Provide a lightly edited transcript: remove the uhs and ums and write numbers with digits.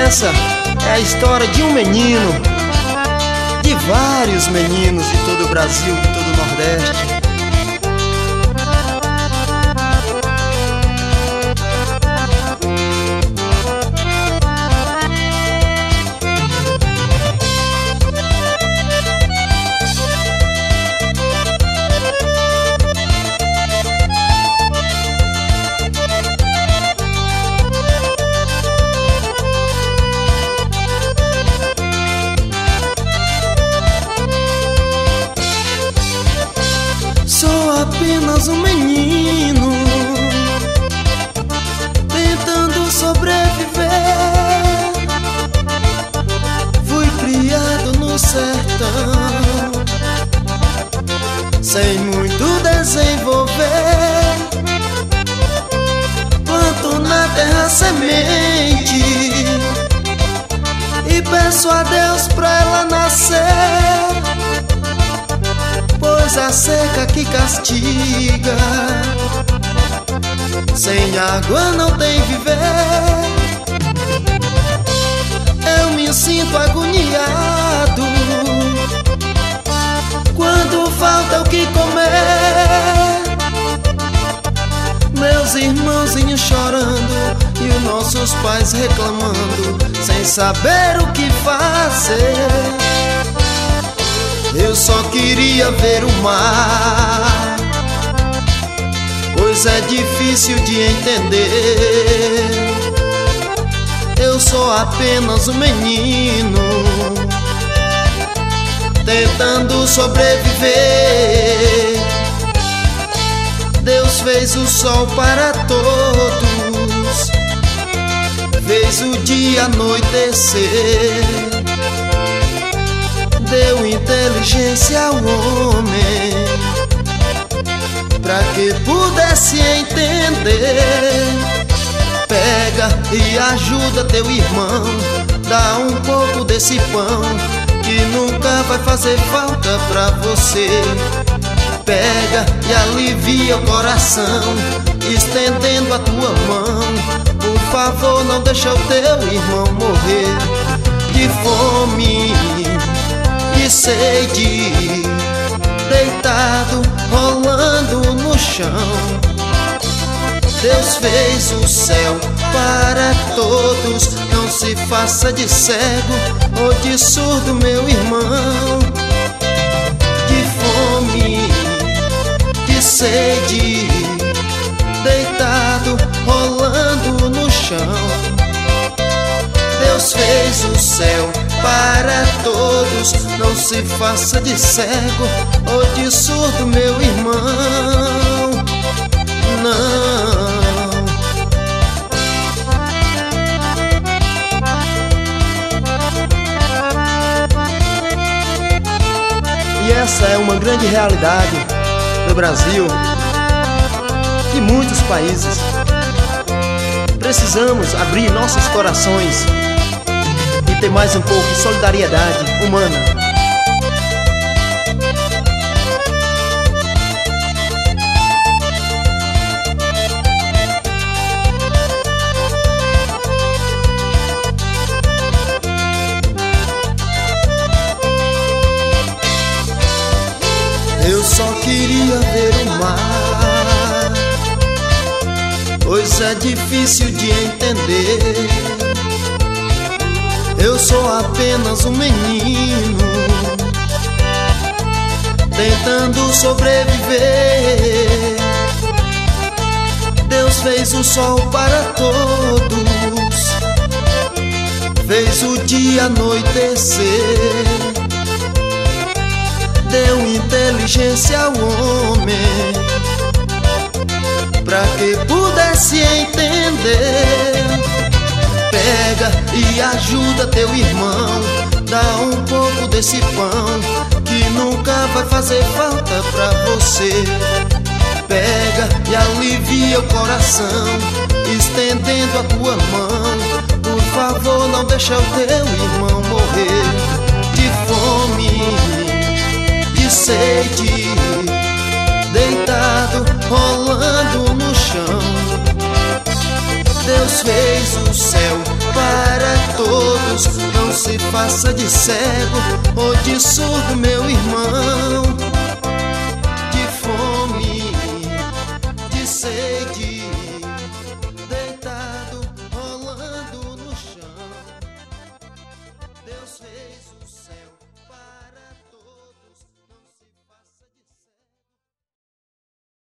Essa é a história de um menino, de vários meninos de todo o Brasil, de todo o Nordeste. Apenas um menino tentando sobreviver. Fui criado no sertão, sem muito desenvolver. Planto na terra semente e peço a Deus pra ela nascer, pois a seca que castiga, sem água não tem viver. Eu me sinto agoniado quando falta o que comer. Meus irmãozinhos chorando e os nossos pais reclamando, sem saber o que fazer. Eu só queria ver o mar, pois é difícil de entender. Eu sou apenas um menino tentando sobreviver. Deus fez o sol para todos, fez o dia anoitecer, deu inteligência ao homem pra que pudesse entender. Pega e ajuda teu irmão, dá um pouco desse pão que nunca vai fazer falta pra você. Pega e alivia o coração, estendendo a tua mão. Por favor, não deixa o teu irmão morrer de fome e sede, deitado, rolando no chão. Deus fez o céu para todos, não se faça de cego ou de surdo, meu irmão. De fome, de sede, deitado, rolando no chão. Deus fez o céu para todos, não se faça de cego ou de surdo, meu irmão. Não. E essa é uma grande realidade no Brasil e muitos países. Precisamos abrir nossos corações e ter mais um pouco de solidariedade humana. Eu só queria ver o mar, pois é difícil de entender. Eu sou apenas um menino tentando sobreviver. Deus fez o sol para todos, fez o dia anoitecer, deu inteligência ao homem pra que pudesse entender. Pega e ajuda teu irmão, dá um pouco desse pão que nunca vai fazer falta pra você. Pega e alivia o coração, estendendo a tua mão. Por favor, não deixa o teu irmão morrer de fome, de sede, deitado, rolando no chão. Deus fez o céu para a todos, não se faça de cego ou de surdo, meu irmão. De fome, de sede, deitado, rolando no chão, Deus fez o céu.